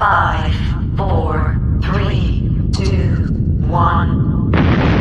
5, 4, 3, 2, 1.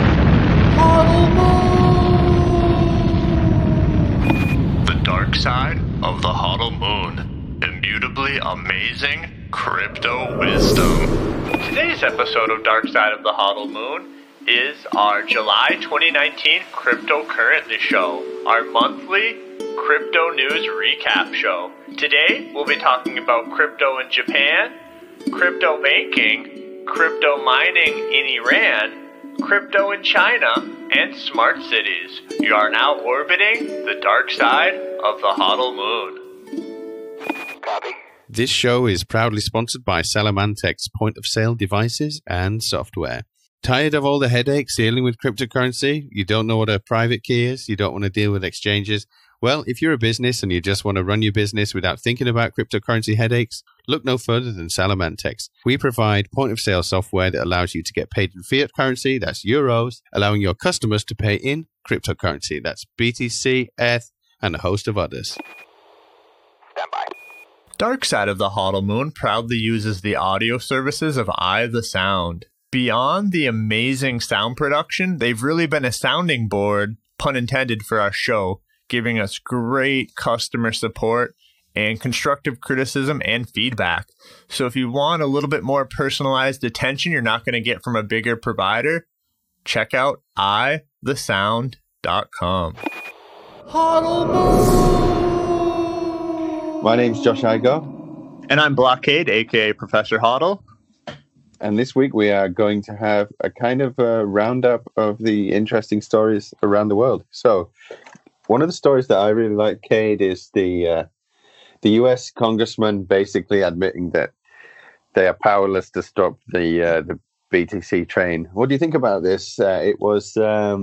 The dark side of the Huddle Moon. Immutably amazing crypto wisdom. Today's episode of Dark Side of the Huddle Moon is our July 2019 Cryptocurrently show, our monthly crypto news recap show. Today, we'll be talking about crypto in Japan, crypto banking, crypto mining in Iran, crypto in China, and smart cities. You are now orbiting the dark side of the Huddle Moon. Copy. This show is proudly sponsored by Salamantec's point-of-sale devices and software. Tired of all the headaches dealing with cryptocurrency? You don't know what a private key is? You don't want to deal with exchanges? Well, if you're a business and you just want to run your business without thinking about cryptocurrency headaches, look no further than Salamantex. We provide point-of-sale software that allows you to get paid in fiat currency, that's euros, allowing your customers to pay in cryptocurrency, that's BTC, ETH, and a host of others. Stand by. Dark Side of the Huddle Moon proudly uses the audio services of Eye the Sound. Beyond the amazing sound production, they've really been a sounding board, pun intended, for our show, giving us great customer support and constructive criticism and feedback. So if you want a little bit more personalized attention you're not going to get from a bigger provider, check out eyethesound.com. My name's Josh Igo. And I'm Blockade, aka Professor Huddle. And this week we are going to have a kind of a roundup of the interesting stories around the world. So one of the stories that I really like, Cade, is the U.S. congressman basically admitting that they are powerless to stop the BTC train. What do you think about this? It was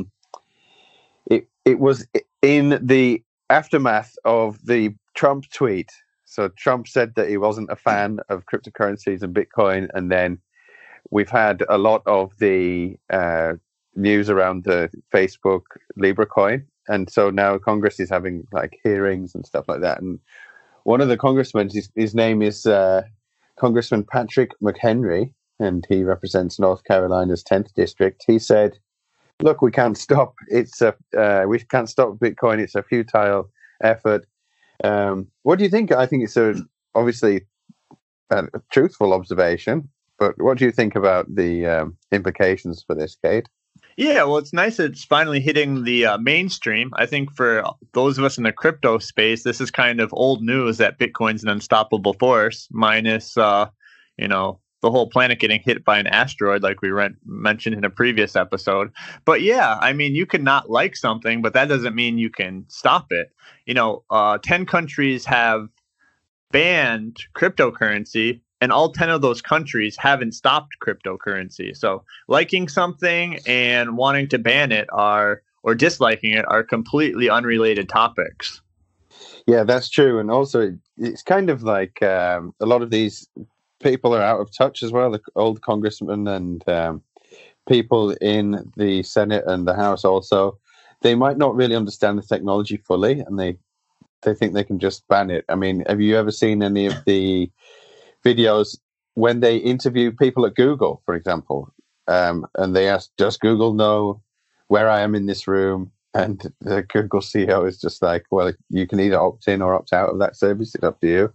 in the aftermath of the Trump tweet. So Trump said that he wasn't a fan of cryptocurrencies and Bitcoin, and then we've had a lot of the news around the Facebook Libra coin. And so now Congress is having like hearings and stuff like that. And one of the congressmen, his name is Congressman Patrick McHenry, and he represents North Carolina's 10th district. He said, "Look, we can't stop. We can't stop Bitcoin. It's a futile effort." What do you think? I think it's obviously a truthful observation. But what do you think about the implications for this, Kate? Yeah, well, it's nice that it's finally hitting the mainstream. I think for those of us in the crypto space, this is kind of old news that Bitcoin's an unstoppable force, minus, the whole planet getting hit by an asteroid like we mentioned in a previous episode. But yeah, I mean, you can not like something, but that doesn't mean you can stop it. 10 countries have banned cryptocurrency, and all 10 of those countries haven't stopped cryptocurrency. So liking something and wanting to ban it or disliking it are completely unrelated topics. Yeah, that's true. And also, it's kind of like a lot of these people are out of touch as well. The old congressmen and people in the Senate and the House also, they might not really understand the technology fully, and they think they can just ban it. I mean, have you ever seen any of the videos when they interview people at Google, for example, and they ask, "Does Google know where I am in this room?" And the Google CEO is just like, "Well, you can either opt in or opt out of that service. It's up to you."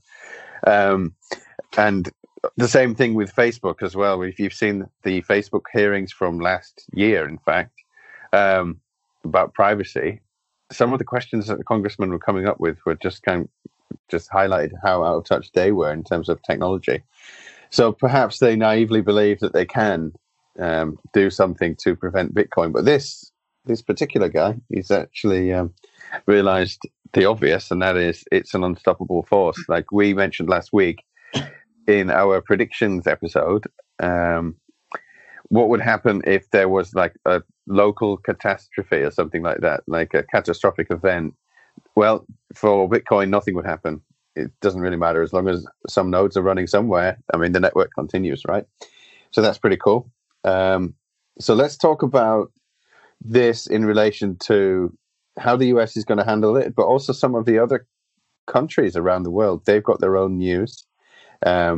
And the same thing with Facebook as well. If you've seen the Facebook hearings from last year, in fact, about privacy, some of the questions that the congressmen were coming up with were just highlighted how out of touch they were in terms of technology. So perhaps they naively believe that they can do something to prevent Bitcoin. But this particular guy, he's actually realized the obvious, and that is it's an unstoppable force. Like we mentioned last week in our predictions episode, what would happen if there was like a local catastrophe or something like that, like a catastrophic event? Well, for Bitcoin, nothing would happen. It doesn't really matter as long as some nodes are running somewhere. I mean, the network continues, right? So that's pretty cool. So let's talk about this in relation to how the US is going to handle it, but also some of the other countries around the world. They've got their own news.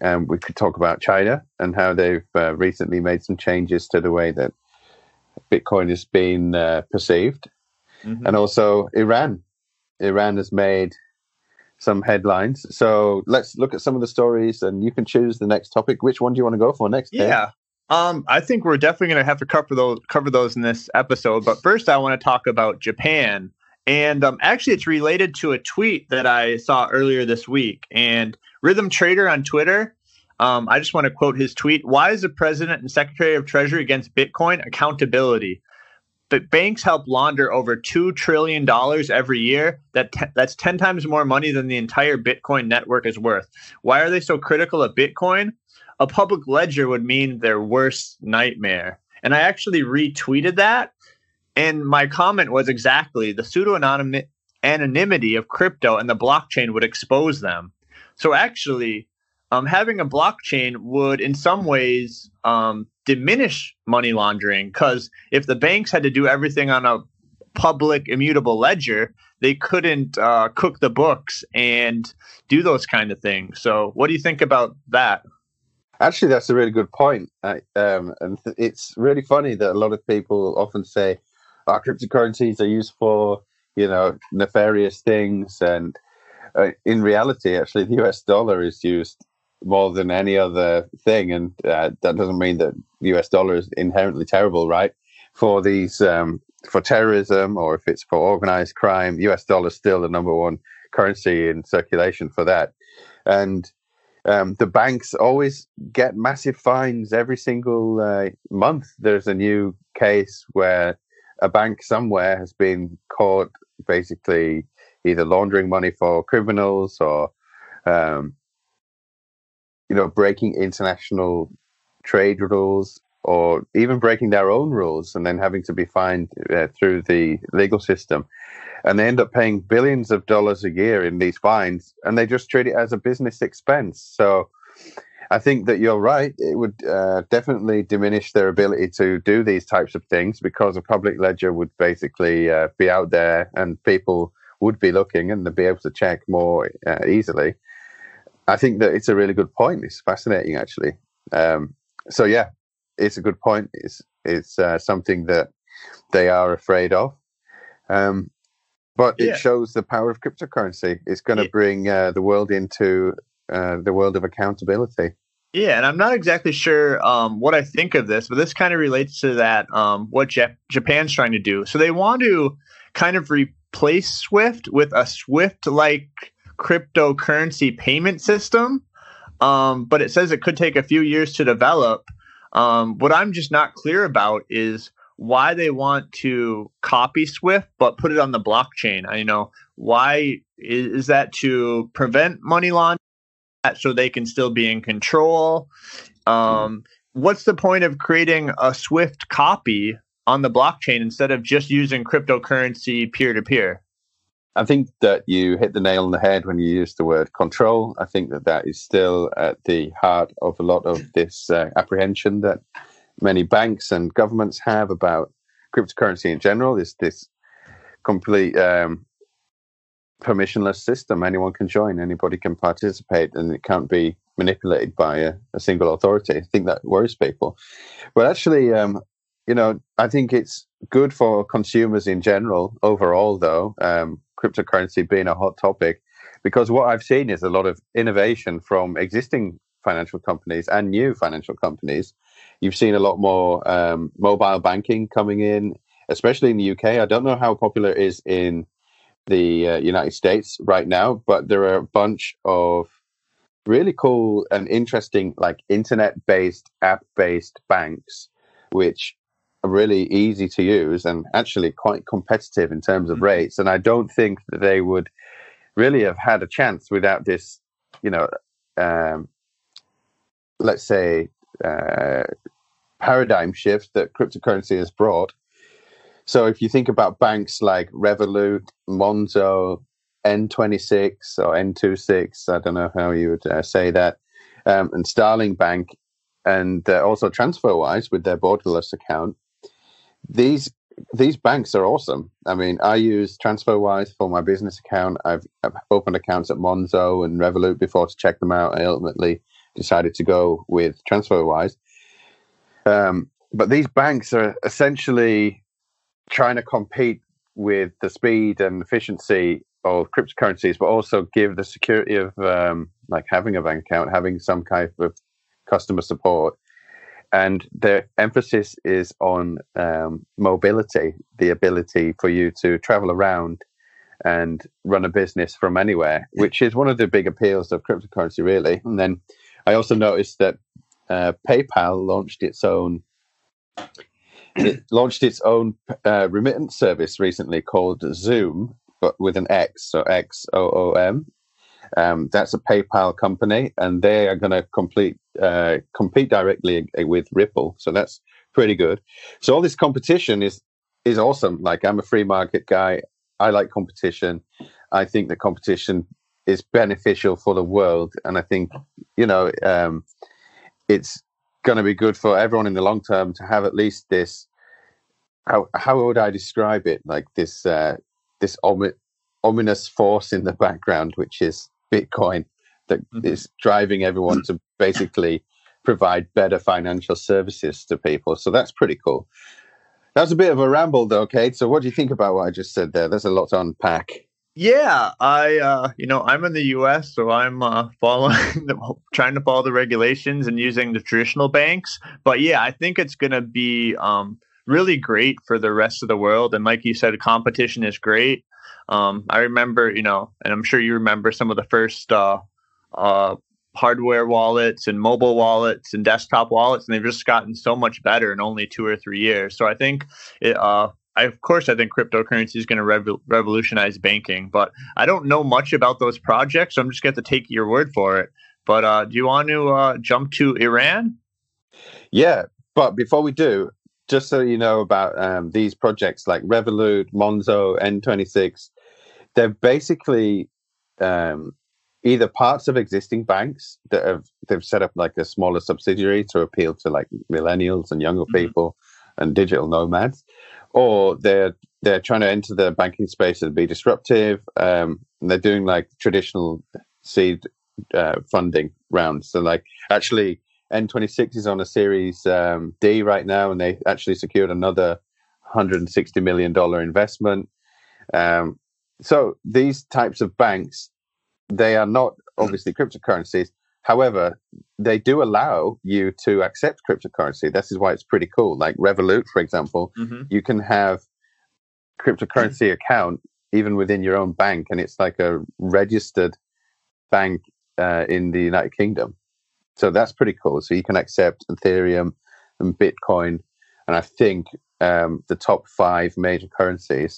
we could talk about China and how they've recently made some changes to the way that Bitcoin is being perceived. Mhm. And also Iran. Iran has made some headlines. So let's look at some of the stories, and you can choose the next topic. Which one do you want to go for next? Dave? Yeah. I think we're definitely going to have to cover those in this episode. But first, I want to talk about Japan. And actually, it's related to a tweet that I saw earlier this week. And Rhythm Trader on Twitter, I just want to quote his tweet. Why is the President and Secretary of Treasury against Bitcoin? Accountability. But banks help launder over $2 trillion every year. That's 10 times more money than the entire Bitcoin network is worth. Why are they so critical of Bitcoin? A public ledger would mean their worst nightmare. And I actually retweeted that. And my comment was exactly the pseudo-anonymity of crypto and the blockchain would expose them. So actually, having a blockchain would in some ways diminish money laundering, because if the banks had to do everything on a public immutable ledger, they couldn't cook the books and do those kind of things. So what do you think about that? Actually, that's a really good point. And it's really funny that a lot of people often say, cryptocurrencies are used for, nefarious things. And in reality, actually, the US dollar is used more than any other thing. And that doesn't mean that the US dollar is inherently terrible, right? For these, for terrorism, or if it's for organized crime, US dollar is still the number one currency in circulation for that. And the banks always get massive fines every single month. There's a new case where a bank somewhere has been caught basically either laundering money for criminals or, breaking international trade rules, or even breaking their own rules and then having to be fined through the legal system. And they end up paying billions of dollars a year in these fines, and they just treat it as a business expense. So I think that you're right. It would definitely diminish their ability to do these types of things, because a public ledger would basically be out there and people would be looking and they'd be able to check more easily. I think that it's a really good point. It's fascinating, actually. So, yeah, it's a good point. It's something that they are afraid of. But it shows the power of cryptocurrency. It's going to bring the world into the world of accountability. Yeah, and I'm not exactly sure what I think of this, but this kind of relates to that, what Japan's trying to do. So they want to kind of replace SWIFT with a SWIFT-like cryptocurrency payment system, but it says it could take a few years to develop. What I'm just not clear about is why they want to copy SWIFT but put it on the blockchain. Why is that? To prevent money laundering, so they can still be in control? What's the point of creating a SWIFT copy on the blockchain instead of just using cryptocurrency peer-to-peer? I think that you hit the nail on the head when you use the word control. I think that is still at the heart of a lot of this apprehension that many banks and governments have about cryptocurrency in general. Is this complete permissionless system? Anyone can join, anybody can participate, and it can't be manipulated by a single authority. I think that worries people. But actually, I think it's good for consumers in general. Overall, though, cryptocurrency being a hot topic, because what I've seen is a lot of innovation from existing financial companies and new financial companies. You've seen a lot more mobile banking coming in, especially in the UK. I don't know how popular it is in the United States right now, but there are a bunch of really cool and interesting, like internet-based, app-based banks, which are really easy to use and actually quite competitive in terms of rates. And I don't think that they would really have had a chance without this, let's say, paradigm shift that cryptocurrency has brought. So if you think about banks like Revolut, Monzo, N26 or N26, I don't know how you would say that, and Starling Bank, and also TransferWise with their borderless account, these banks are awesome. I mean, I use TransferWise for my business account. I've opened accounts at Monzo and Revolut before to check them out. I ultimately decided to go with TransferWise. But these banks are essentially trying to compete with the speed and efficiency of cryptocurrencies, but also give the security of like having a bank account, having some kind of customer support. And their emphasis is on mobility, the ability for you to travel around and run a business from anywhere, which is one of the big appeals of cryptocurrency, really. And then I also noticed that PayPal launched its own remittance service recently called Zoom, but with an X, so XOOM. That's a PayPal company, and they are going to compete directly with Ripple. So that's pretty good. So all this competition is awesome. Like, I'm a free market guy. I like competition. I think that competition is beneficial for the world, and I think it's going to be good for everyone in the long term to have at least this. How would I describe it? Like this ominous force in the background, which is Bitcoin, that is driving everyone to basically provide better financial services to people. So that's pretty cool. That was a bit of a ramble, though, Kate. So what do you think about what I just said there? There's a lot to unpack. Yeah, I'm in the U.S., so I'm trying to follow the regulations and using the traditional banks. But yeah, I think it's going to be really great for the rest of the world. And like you said, competition is great. I remember, and I'm sure you remember some of the first hardware wallets and mobile wallets and desktop wallets, and they've just gotten so much better in only 2 or 3 years. So I think I think cryptocurrency is going to revolutionize banking, but I don't know much about those projects, so I'm just going to have to take your word for it. But do you want to jump to Iran? Yeah, but before we do, just so you know about these projects like Revolut, Monzo, N26, they're basically either parts of existing banks that they've set up like a smaller subsidiary to appeal to like millennials and younger people and digital nomads, or they're trying to enter the banking space and be disruptive. And they're doing like traditional seed funding rounds. So like actually N26 is on a Series D right now, and they actually secured another $160 million investment. So these types of banks, they are not obviously cryptocurrencies. However, they do allow you to accept cryptocurrency. This is why it's pretty cool. Like Revolut, for example, you can have cryptocurrency account even within your own bank, and it's like a registered bank in the United Kingdom. So that's pretty cool. So you can accept Ethereum and Bitcoin, and I think the top 5 major currencies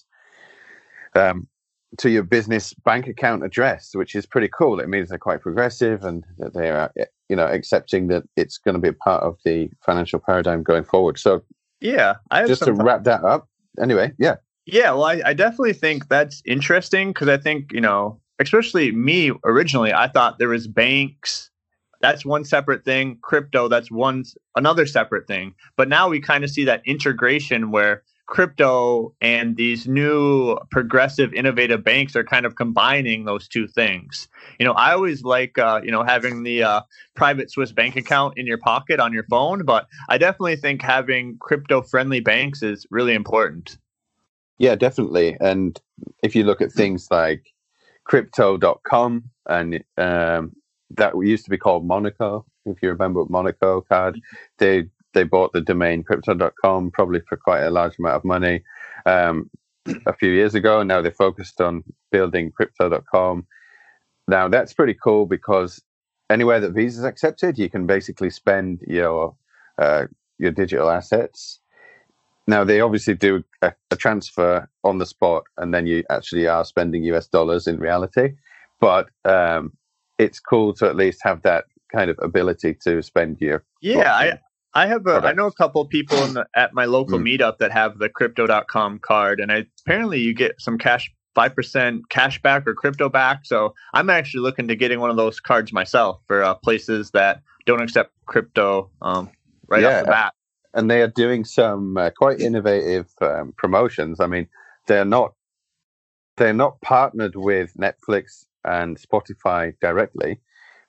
to your business bank account address, which is pretty cool. It means they're quite progressive and that they are, accepting that it's going to be a part of the financial paradigm going forward. So yeah, just to wrap that up. Anyway, yeah. Yeah, well, I definitely think that's interesting because I think, especially me originally, I thought there was banks. That's one separate thing. Crypto, that's another separate thing. But now we kind of see that integration where crypto and these new progressive, innovative banks are kind of combining those two things. I always like, having the private Swiss bank account in your pocket on your phone, but I definitely think having crypto-friendly banks is really important. Yeah, definitely. And if you look at things like crypto.com and that used to be called Monaco, if you remember Monaco card, they bought the domain crypto.com probably for quite a large amount of money a few years ago. And now they're focused on building crypto.com. Now that's pretty cool because anywhere that Visa is accepted, you can basically spend your digital assets. Now they obviously do a transfer on the spot, and then you actually are spending US dollars in reality. But it's cool to at least have that kind of ability to spend your I know a couple of people at my local meetup that have the crypto.com card, and apparently you get some 5% cash back or crypto back. So I'm actually looking to getting one of those cards myself for places that don't accept crypto off the bat. And they are doing some quite innovative promotions. I mean, they're not partnered with Netflix and Spotify directly,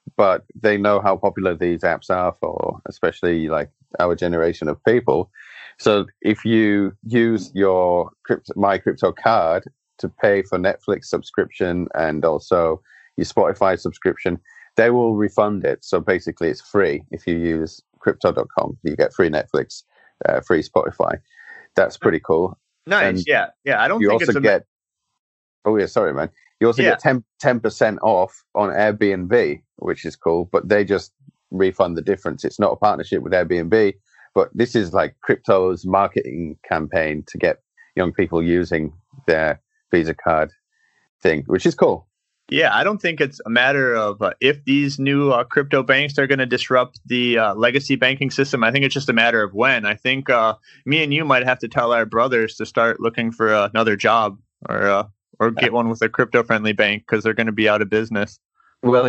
but they know how popular these apps are for, especially like our generation of people. So if you use your My Crypto card to pay for Netflix subscription and also your Spotify subscription, they will refund it. So basically, it's free if you use Crypto.com. You get free Netflix, free Spotify. That's pretty cool. Nice. And yeah. I don't you think also it's get. Oh yeah, sorry, man. You also get 10% off on Airbnb, which is cool. But they just refund the difference. It's not a partnership with Airbnb, but this is like crypto's marketing campaign to get young people using their Visa card thing, which is cool. Yeah, I don't think it's a matter of if these new crypto banks are going to disrupt the legacy banking system. I think it's just a matter of when. I think me and you might have to tell our brothers to start looking for another job or get one with a crypto-friendly bank because they're going to be out of business. Well,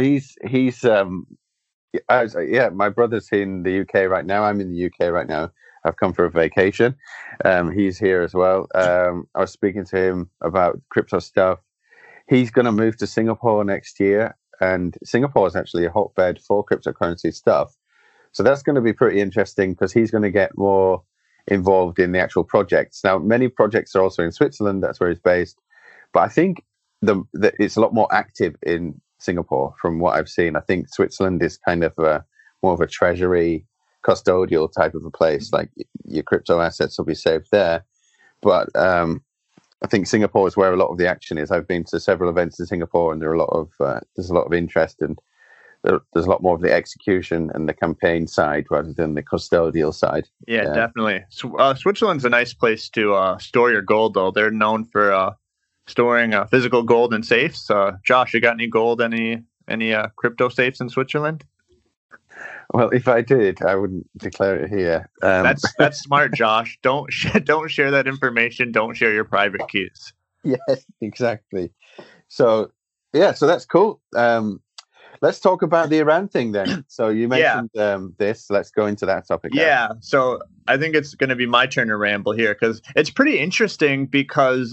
my brother's in the UK right now. I'm in the UK right now. I've come for a vacation. He's here as well. I was speaking to him about crypto stuff. He's going to move to Singapore next year, and Singapore is actually a hotbed for cryptocurrency stuff. So that's going to be pretty interesting because he's going to get more involved in the actual projects. Now, many projects are also in Switzerland. That's where he's based. But I think it's a lot more active in Singapore from what I've seen. I think Switzerland is kind of more of a treasury custodial type of a place. Like your crypto assets will be saved there. But I think Singapore is where a lot of the action is. I've been to several events in Singapore, and there's a lot of interest, and there's a lot more of the execution and the campaign side rather than the custodial side. Yeah, definitely. Switzerland's a nice place to store your gold, though. They're known for storing physical gold in safes. Josh, you got any gold, any crypto safes in Switzerland? Well, if I did, I wouldn't declare it here. That's smart, Josh. Don't share that information. Don't share your private keys. Yes, exactly. So that's cool. Let's talk about the Iran thing then. So you mentioned this. Let's go into that topic. Yeah. So I think it's going to be my turn to ramble here because it's pretty interesting because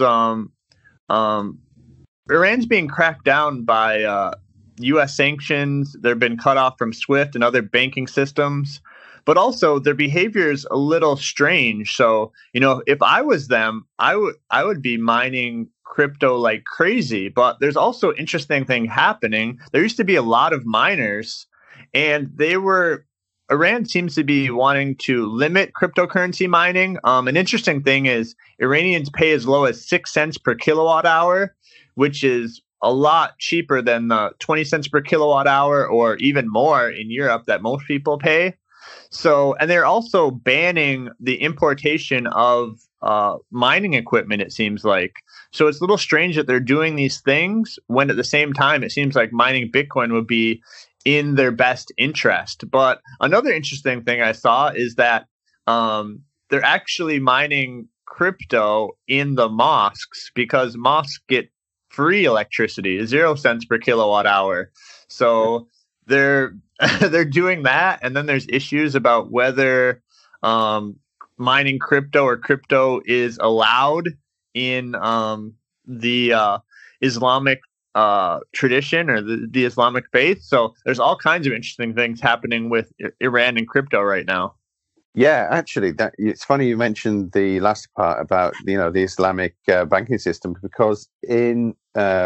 Iran's being cracked down by U.S. sanctions. They've been cut off from SWIFT and other banking systems, but also their behavior is a little strange. So, if I was them, I would be mining crypto like crazy. But there's also interesting thing happening. There used to be a lot of miners, and Iran seems to be wanting to limit cryptocurrency mining. An interesting thing is Iranians pay as low as 6 cents per kilowatt hour, which is a lot cheaper than the 20 cents per kilowatt hour or even more in Europe that most people pay. So, and they're also banning the importation of mining equipment, it seems like. So it's a little strange that they're doing these things when at the same time it seems like mining Bitcoin would be in their best interest. But another interesting thing I saw is that they're actually mining crypto in the mosques because mosques get free electricity, 0 cents per kilowatt hour. So they're doing that, and then there's issues about whether mining crypto or crypto is allowed in the Islamic tradition or the Islamic faith. So there's all kinds of interesting things happening with Iran and crypto right now. Yeah, actually, it's funny you mentioned the last part about the Islamic banking system, because in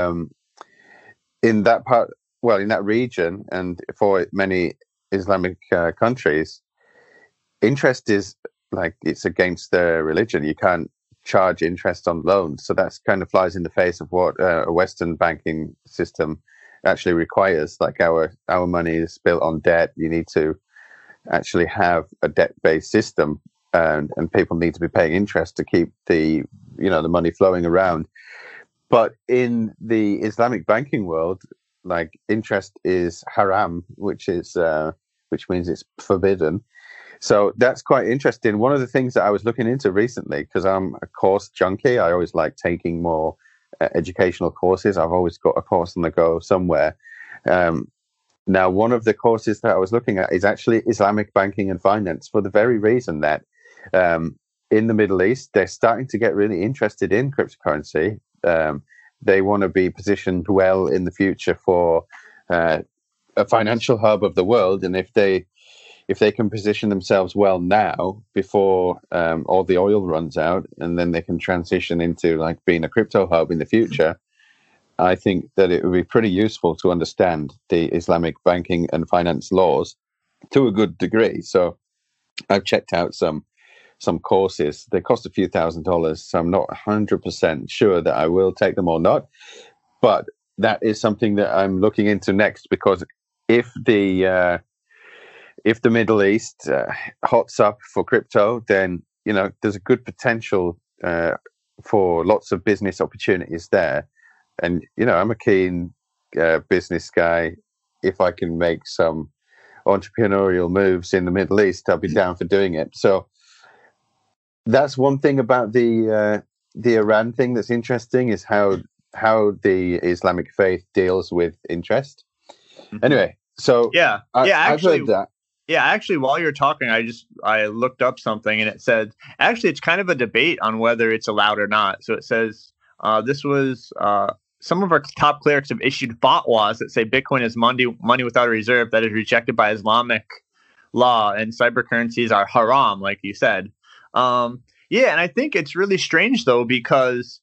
that part, in that region, and for many Islamic countries, interest is like it's against their religion. You can't charge interest on loans, so that's kind of flies in the face of what a Western banking system actually requires. Like our money is built on debt. You need to actually have a debt-based system, and people need to be paying interest to keep the money flowing around. But in the Islamic banking world, like interest is haram, which means it's forbidden. So that's quite interesting. One of the things that I was looking into recently, because I'm a course junkie, I always like taking more educational courses. I've always got a course on the go somewhere. Now, one of the courses that I was looking at is actually Islamic banking and finance, for the very reason that in the Middle East, they're starting to get really interested in cryptocurrency. They want to be positioned well in the future for a financial hub of the world, and if they can position themselves well now before all the oil runs out, and then they can transition into like being a crypto hub in the future, I think that it would be pretty useful to understand the Islamic banking and finance laws to a good degree. So I've checked out some courses. They cost a few $1,000s, so I'm not 100% sure that I will take them or not. But that is something that I'm looking into next, because if the Middle East hots up for crypto, then there's a good potential for lots of business opportunities there. And I'm a keen business guy. If I can make some entrepreneurial moves in the Middle East, I'll be down for doing it. So that's one thing about the Iran thing that's interesting, is how the Islamic faith deals with interest. Mm-hmm. Anyway, so I've heard that. Yeah, actually, while you're talking, I looked up something, and it said actually it's kind of a debate on whether it's allowed or not. So it says this was some of our top clerics have issued fatwas that say Bitcoin is money without a reserve that is rejected by Islamic law, and cybercurrencies are haram, like you said. And I think it's really strange though, because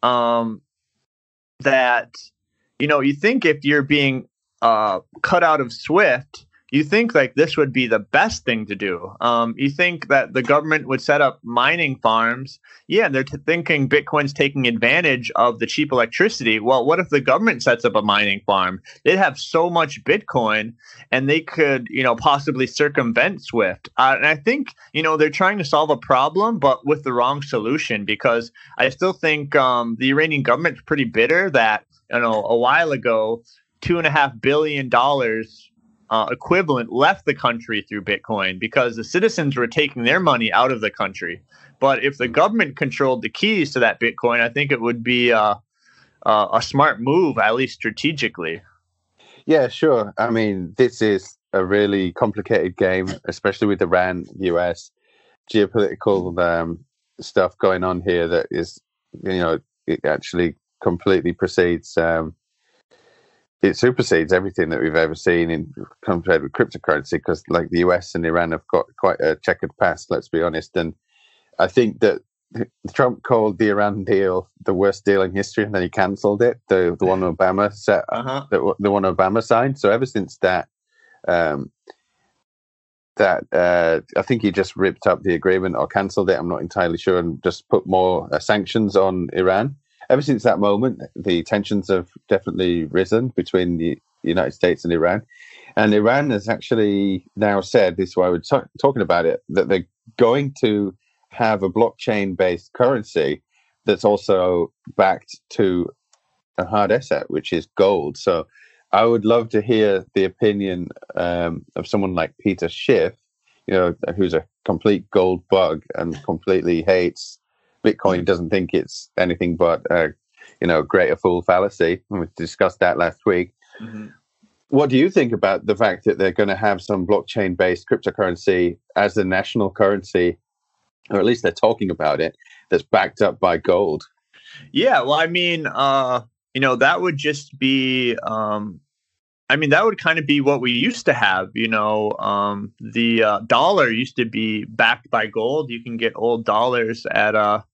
that you think if you're being cut out of SWIFT, you think like this would be the best thing to do. You think that the government would set up mining farms. Yeah, they're thinking Bitcoin's taking advantage of the cheap electricity. Well, what if the government sets up a mining farm? They'd have so much Bitcoin, and they could, possibly circumvent SWIFT. And I think, they're trying to solve a problem, but with the wrong solution, because I still think the Iranian government's pretty bitter that, a while ago, $2.5 billion equivalent left the country through Bitcoin, because the citizens were taking their money out of the country. But if the government controlled the keys to that Bitcoin, I think it would be a smart move, at least strategically. Yeah, sure. I mean, this is a really complicated game, especially with Iran, US, geopolitical stuff going on here that is, it actually completely precedes it supersedes everything that we've ever seen compared with cryptocurrency, because like the US and Iran have got quite a checkered past, let's be honest. And I think that Trump called the Iran deal the worst deal in history, and then he cancelled it, the one Obama set, the one Obama signed. So ever since that, I think he just ripped up the agreement or cancelled it. I'm not entirely sure, and just put more sanctions on Iran. Ever since that moment, the tensions have definitely risen between the United States and Iran. And Iran has actually now said, this is why we're talking about it, that they're going to have a blockchain-based currency that's also backed to a hard asset, which is gold. So I would love to hear the opinion of someone like Peter Schiff, who's a complete gold bug and completely hates Bitcoin, doesn't think it's anything but greater fool fallacy. We discussed that last week. Mm-hmm. What do you think about the fact that they're going to have some blockchain-based cryptocurrency as the national currency, or at least they're talking about it, that's backed up by gold? Yeah, well, I mean, that would just be, that would kind of be what we used to have. The dollar used to be backed by gold. You can get old dollars at a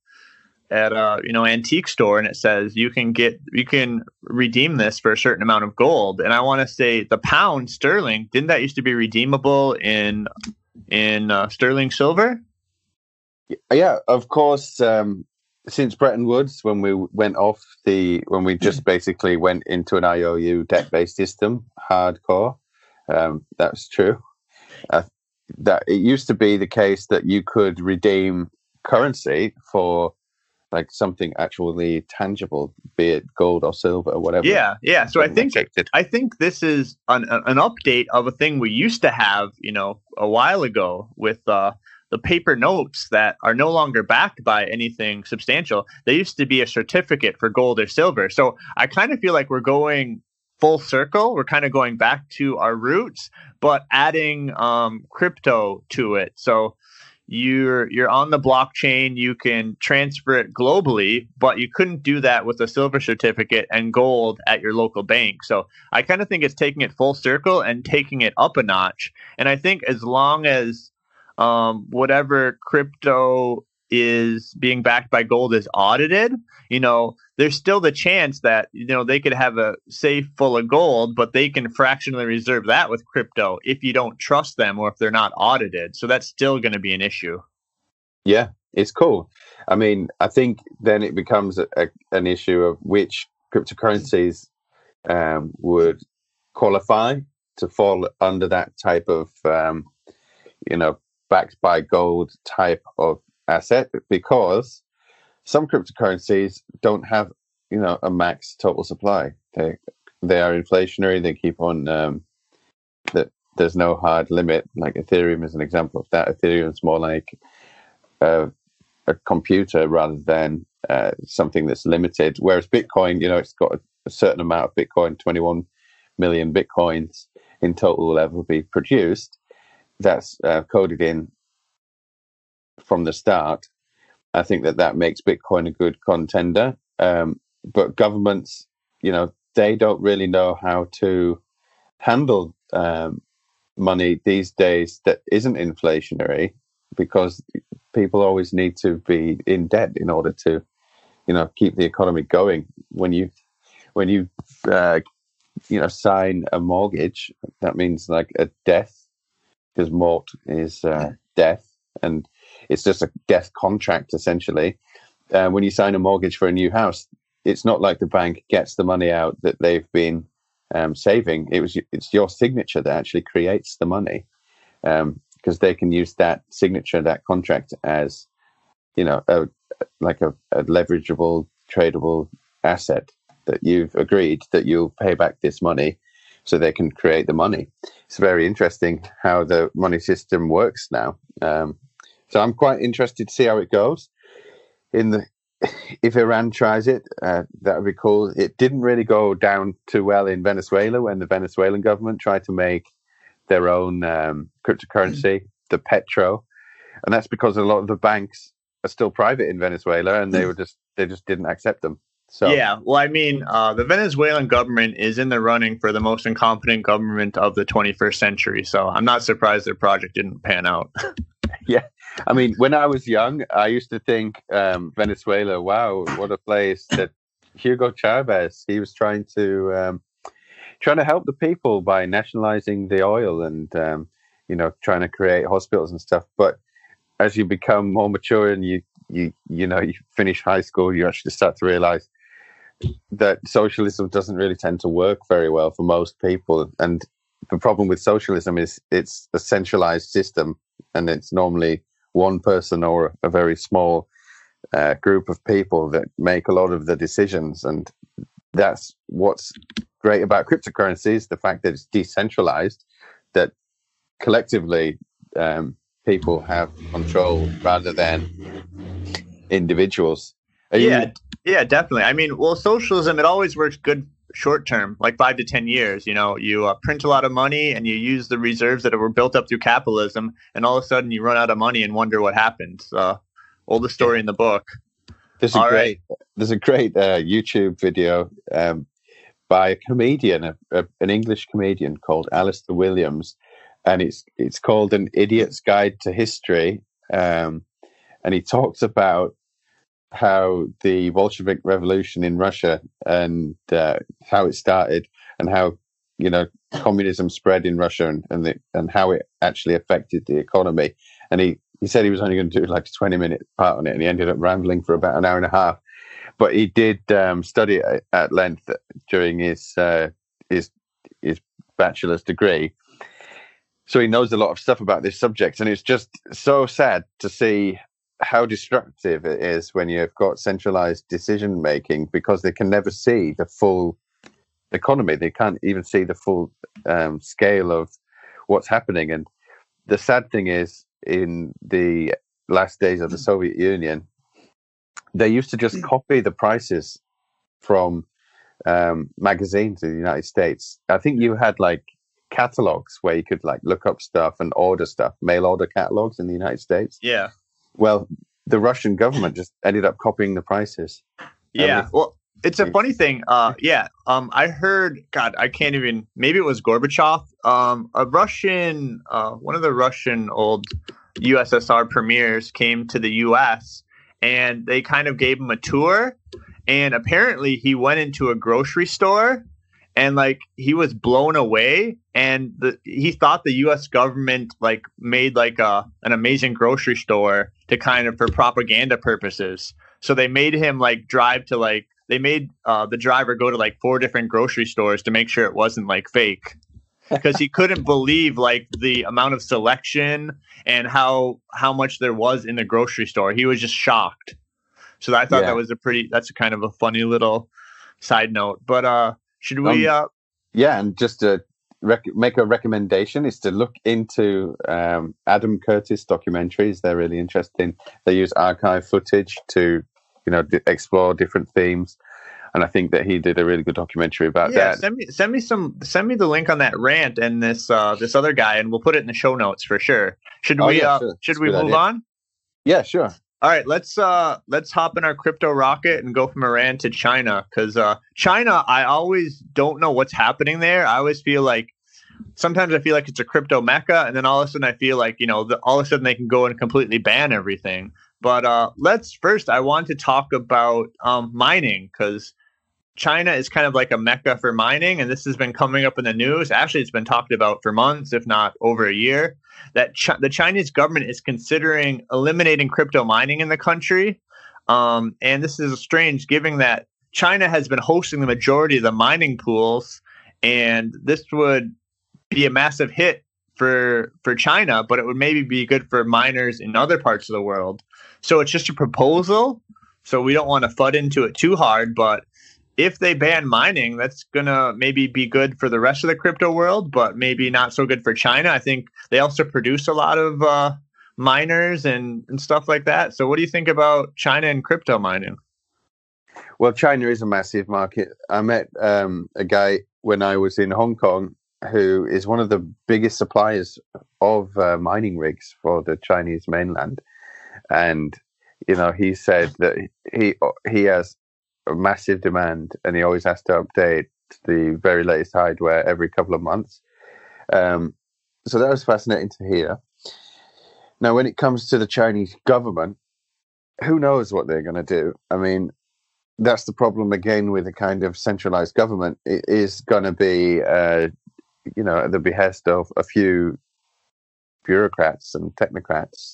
antique store, and it says you can redeem this for a certain amount of gold. And I want to say the pound sterling, didn't that used to be redeemable in sterling silver? Yeah, of course. Since Bretton Woods, when we just basically went into an IOU debt-based system, hardcore, that's true. That it used to be the case that you could redeem currency for like something actually tangible, be it gold or silver or whatever. Yeah. So I think this is an update of a thing we used to have, a while ago with the paper notes that are no longer backed by anything substantial. They used to be a certificate for gold or silver. So I kind of feel like we're going full circle. We're kind of going back to our roots, but adding crypto to it. So you're on the blockchain, you can transfer it globally, but you couldn't do that with a silver certificate and gold at your local bank. So I kind of think it's taking it full circle and taking it up a notch. And I think as long as whatever crypto is being backed by gold is audited, there's still the chance that, they could have a safe full of gold, but they can fractionally reserve that with crypto if you don't trust them or if they're not audited. So that's still going to be an issue. Yeah, it's cool. I mean, I think then it becomes an issue of which cryptocurrencies would qualify to fall under that type of, backed by gold type of asset, because some cryptocurrencies don't have, a max total supply. They are inflationary. They keep on that. There's no hard limit. Like Ethereum is an example of that. Ethereum is more like a computer rather than something that's limited. Whereas Bitcoin, it's got a certain amount of Bitcoin, 21 million Bitcoins in total will ever be produced. That's coded in from the start. I think that makes Bitcoin a good contender. But governments, they don't really know how to handle money these days that isn't inflationary, because people always need to be in debt in order to, keep the economy going. When you sign a mortgage, that means like a death, because mort is death, and it's just a death contract essentially. When you sign a mortgage for a new house, it's not like the bank gets the money out that they've been saving. It's your signature that actually creates the money, because they can use that signature, that contract, as a leverageable, tradable asset that you've agreed that you'll pay back this money, so they can create the money. It's very interesting how the money system works now. So I'm quite interested to see how it goes. If Iran tries it, that would be cool. It didn't really go down too well in Venezuela when the Venezuelan government tried to make their own cryptocurrency, the Petro, and that's because a lot of the banks are still private in Venezuela, and they just didn't accept them. So yeah, well, I mean, the Venezuelan government is in the running for the most incompetent government of the 21st century. So I'm not surprised their project didn't pan out. Yeah. I mean, when I was young, I used to think Venezuela, wow, what a place. That Hugo Chavez, he was trying to help the people by nationalizing the oil and, trying to create hospitals and stuff. But as you become more mature and you finish high school, you actually start to realize that socialism doesn't really tend to work very well for most people. And the problem with socialism is it's a centralized system, and it's normally one person or a very small group of people that make a lot of the decisions. And that's what's great about cryptocurrencies, the fact that it's decentralized, that collectively people have control rather than individuals. Yeah, definitely. I mean, well, socialism, it always works good short term, like 5 to 10 years. You print a lot of money and you use the reserves that were built up through capitalism, and all of a sudden you run out of money and wonder what happened. Oldest story in the book. There's a great YouTube video by a comedian, an English comedian called Alistair Williams, and it's called An Idiot's Guide to History, and he talks about how the Bolshevik Revolution in Russia and how it started, and how communism spread in Russia, and how it actually affected the economy. And he said he was only going to do like a 20-minute part on it, and he ended up rambling for about an hour and a half. But he did study it at length during his bachelor's degree, so he knows a lot of stuff about this subject. And it's just so sad to see how destructive it is when you've got centralized decision making, because they can never see the full economy. They can't even see the full scale of what's happening. And the sad thing is, in the last days of the Soviet Union, they used to just copy the prices from magazines in the United States. I think you had like catalogs where you could like look up stuff and order stuff, mail order catalogs in the United States. Yeah. Well, the Russian government just ended up copying the prices. Yeah. Well, it's a funny thing. I heard, God, I can't even, maybe it was Gorbachev, a Russian, one of the Russian old USSR premiers came to the US and they kind of gave him a tour. And apparently he went into a grocery store and like he was blown away. And he thought the US government like made like an amazing grocery store to kind of for propaganda purposes. So they made him like drive to like, they made the driver go to like 4 different grocery stores to make sure it wasn't like fake, because he couldn't believe like the amount of selection and how much there was in the grocery store. He was just shocked. So I thought that was that's a kind of a funny little side note. But should we? And just to make a recommendation is to look into Adam Curtis documentaries. They're really interesting. They use archive footage to explore different themes, and I think that he did a really good documentary about that. Send me the link on that rant and this other guy, and we'll put it in the show notes for sure. Should we move on? Yeah, sure. All right, let's hop in our crypto rocket and go from Iran to China, because China, I always don't know what's happening there. I always feel like sometimes I feel like it's a crypto mecca, and then all of a sudden I feel like all of a sudden they can go and completely ban everything. But I want to talk about mining, because China is kind of like a mecca for mining, and this has been coming up in the news. Actually, it's been talked about for months, if not over a year, that the Chinese government is considering eliminating crypto mining in the country. And this is strange, given that China has been hosting the majority of the mining pools, and this would be a massive hit for China, but it would maybe be good for miners in other parts of the world. So it's just a proposal, so we don't want to FUD into it too hard, but if they ban mining, that's going to maybe be good for the rest of the crypto world, but maybe not so good for China. I think they also produce a lot of miners and stuff like that. So what do you think about China and crypto mining? Well, China is a massive market. I met a guy when I was in Hong Kong who is one of the biggest suppliers of mining rigs for the Chinese mainland. And, he said that he has a massive demand, and he always has to update the very latest hardware every couple of months. So that was fascinating to hear. Now, when it comes to the Chinese government, who knows what they're going to do? I mean, that's the problem again with a kind of centralized government. It is going to be, at the behest of a few bureaucrats and technocrats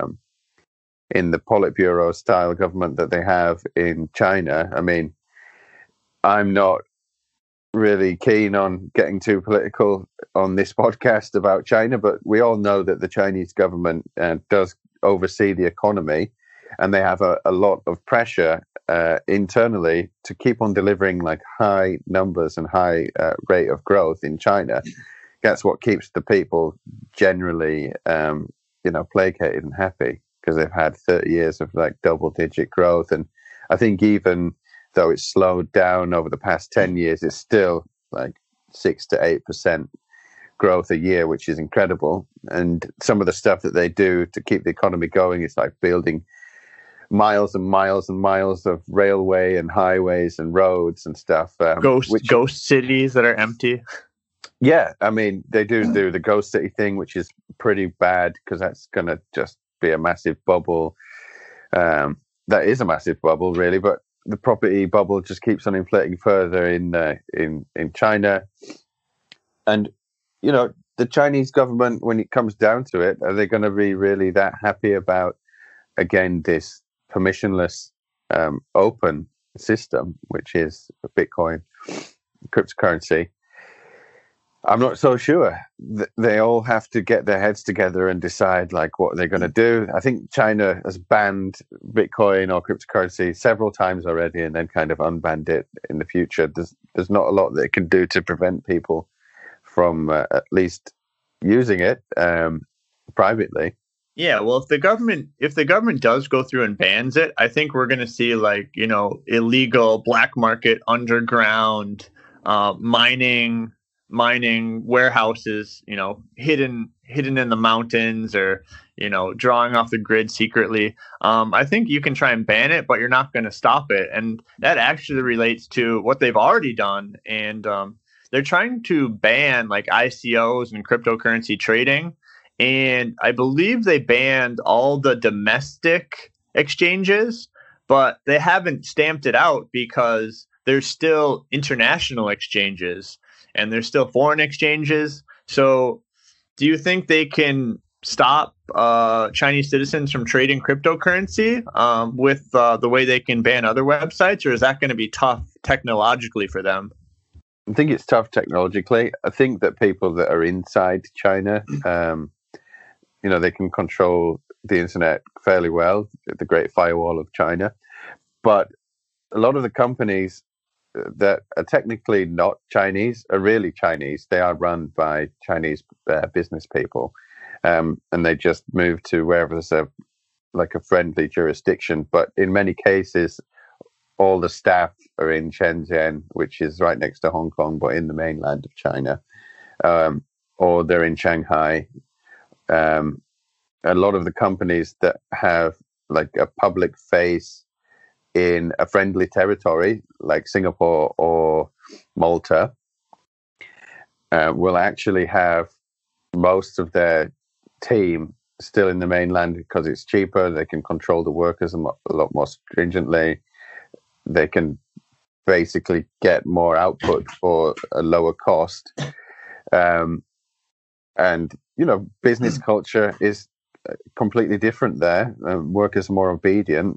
in the Politburo style government that they have in China. I mean, I'm not really keen on getting too political on this podcast about China, but we all know that the Chinese government does oversee the economy, and they have a lot of pressure internally to keep on delivering like high numbers and high rate of growth in China. That's what keeps the people generally, placated and happy, because they've had 30 years of like double-digit growth. And I think even though it's slowed down over the past 10 years, it's still like 6 to 8% growth a year, which is incredible. And some of the stuff that they do to keep the economy going is like building miles and miles and miles of railway and highways and roads and stuff. Ghost cities that are empty. Yeah, I mean, they do the ghost city thing, which is pretty bad, because that's going to just be a massive bubble. That is a massive bubble, really, but the property bubble just keeps on inflating further in China. And the Chinese government, when it comes down to it, are they going to be really that happy about, again, this permissionless open system, which is Bitcoin cryptocurrency? I'm not so sure. They all have to get their heads together and decide like what they're going to do. I think China has banned Bitcoin or cryptocurrency several times already, and then kind of unbanned it in the future. There's not a lot they can do to prevent people from at least using it privately. Yeah, well, if the government does go through and bans it, I think we're going to see like illegal black market underground mining mining warehouses, hidden in the mountains, or drawing off the grid secretly. I think you can try and ban it, but you're not going to stop it. And that actually relates to what they've already done. And they're trying to ban like ICOs and cryptocurrency trading. And I believe they banned all the domestic exchanges, but they haven't stamped it out because there's still international exchanges and there's still foreign exchanges. So do you think they can stop Chinese citizens from trading cryptocurrency with the way they can ban other websites, or is that going to be tough technologically for them? I think it's tough technologically. I think that people that are inside China, they can control the internet fairly well, the Great Firewall of China. But a lot of the companies that are technically not Chinese are really Chinese. They are run by Chinese business people. And they just move to wherever there's a friendly jurisdiction. But in many cases, all the staff are in Shenzhen, which is right next to Hong Kong, but in the mainland of China. Or they're in Shanghai. A lot of the companies that have like a public face in a friendly territory like Singapore or Malta will actually have most of their team still in the mainland because it's cheaper. They can control the workers a lot more stringently. They can basically get more output for a lower cost. And, business culture is completely different there. Workers are more obedient.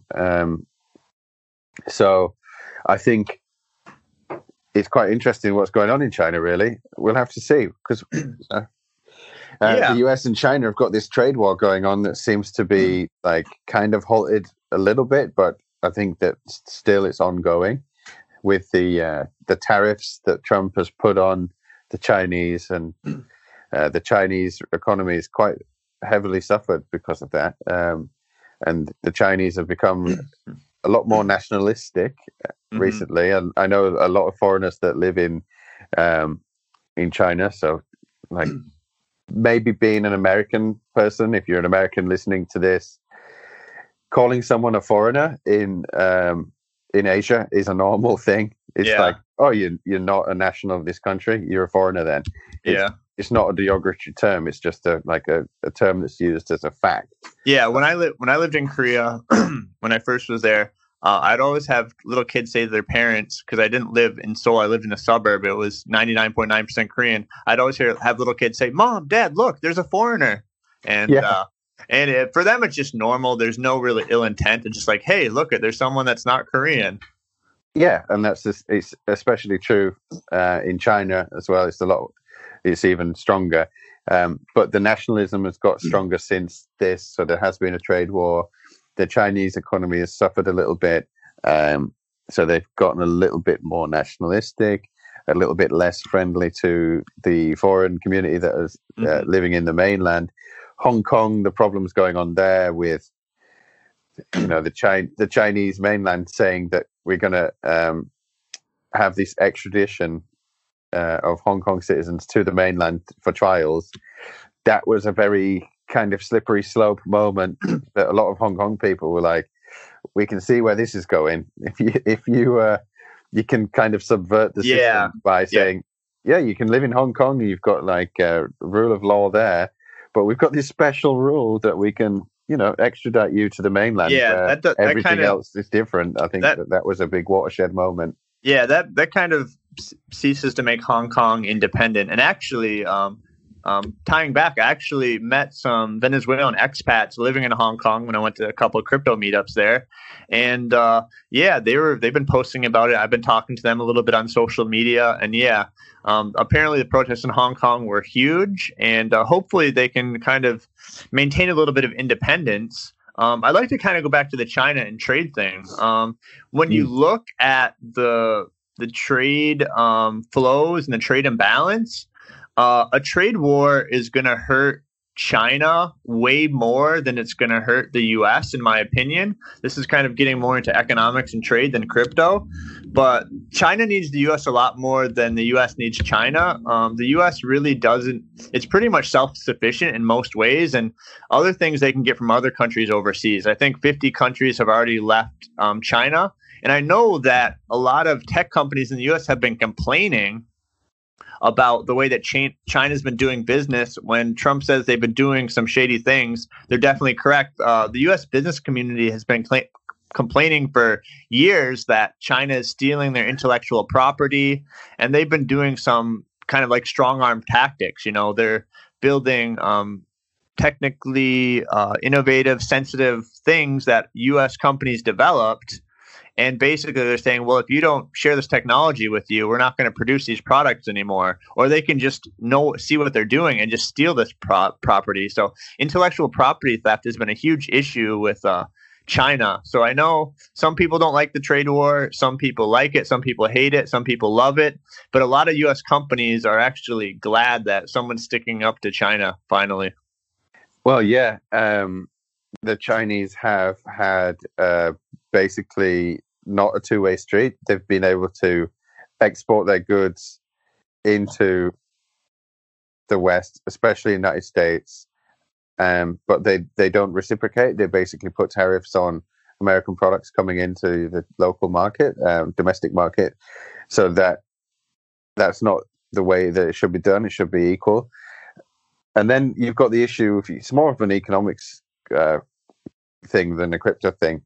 So I think it's quite interesting what's going on in China, really. We'll have to see, because the US and China have got this trade war going on that seems to be kind of halted a little bit, but I think that still it's ongoing with the tariffs that Trump has put on the Chinese, and the Chinese economy is quite heavily suffered because of that. And the Chinese have become a lot more nationalistic recently. And I know a lot of foreigners that live in China. So maybe being an American person, if you're an American listening to this, calling someone a foreigner in Asia is a normal thing. It's like, oh, you're not a national of this country, you're a foreigner then. It's not a derogatory term. It's just a term that's used as a fact. Yeah, when I lived in Korea, when I first was there, I'd always have little kids say to their parents, because I didn't live in Seoul, I lived in a suburb. It was 99.9% Korean. I'd always have little kids say, "Mom, Dad, look, there's a foreigner," and for them it's just normal. There's no really ill intent. It's just like, hey, look, there's someone that's not Korean. Yeah, and it's especially true in China as well. It's even stronger. But the nationalism has got stronger since this. So there has been a trade war. The Chinese economy has suffered a little bit. So they've gotten a little bit more nationalistic, a little bit less friendly to the foreign community that is living in the mainland. Hong Kong, the problems going on there with the Chinese mainland saying that we're going to have this extradition of Hong Kong citizens to the mainland for trials. That was a very kind of slippery slope moment that a lot of Hong Kong people were like, we can see where this is going. If you can kind of subvert the system by saying, you can live in Hong Kong, you've got rule of law there, but we've got this special rule that we can extradite you to the mainland. Everything else is different. I think that was a big watershed moment. Yeah, that kind of ceases to make Hong Kong independent. And actually, tying back, I actually met some Venezuelan expats living in Hong Kong when I went to a couple of crypto meetups there. And they've been posting about it. I've been talking to them a little bit on social media. And apparently the protests in Hong Kong were huge. And hopefully they can kind of maintain a little bit of independence. I'd like to kind of go back to the China and trade thing. When you look at the trade flows and the trade imbalance, a trade war is going to hurt China way more than it's going to hurt the U.S., in my opinion. This is kind of getting more into economics and trade than crypto. But China needs the U.S. a lot more than the U.S. needs China. The U.S. really doesn't. It's pretty much self-sufficient in most ways, and other things they can get from other countries overseas. I think 50 countries have already left China, and I know that a lot of tech companies in the U.S. have been complaining about the way that China's been doing business. When Trump says they've been doing some shady things, they're definitely correct. The U.S. business community has been complaining for years that China is stealing their intellectual property, and they've been doing some kind of like strong arm tactics. They're building technically innovative, sensitive things that U.S. companies developed. And basically they're saying, well, if you don't share this technology with you, we're not going to produce these products anymore. Or they can just see what they're doing and just steal this property. So intellectual property theft has been a huge issue with China. So I know some people don't like the trade war. Some people like it. Some people hate it. Some people love it. But a lot of U.S. companies are actually glad that someone's sticking up to China finally. Well, yeah. The Chinese have had basically not a two-way street. They've been able to export their goods into the West, especially the United States, but they don't reciprocate. They basically put tariffs on American products coming into the local market, domestic market, so that's not the way that it should be done. It should be equal. And then you've got the issue of, it's more of an economics thing than a crypto thing.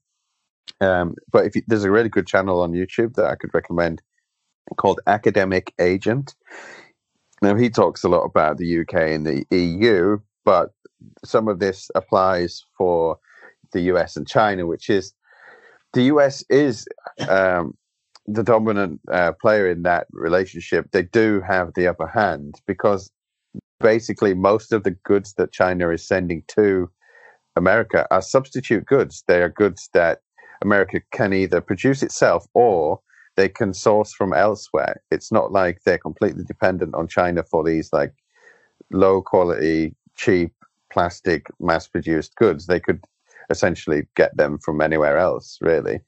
But there's a really good channel on YouTube that I could recommend called Academic Agent. Now, he talks a lot about the UK and the EU, but some of this applies for the US and China, which is the US is the dominant player in that relationship. They do have the upper hand because basically most of the goods that China is sending to America are substitute goods. They are goods that America can either produce itself or they can source from elsewhere. It's not like they're completely dependent on China for these like low quality, cheap plastic mass-produced goods. They could essentially get them from anywhere else, really.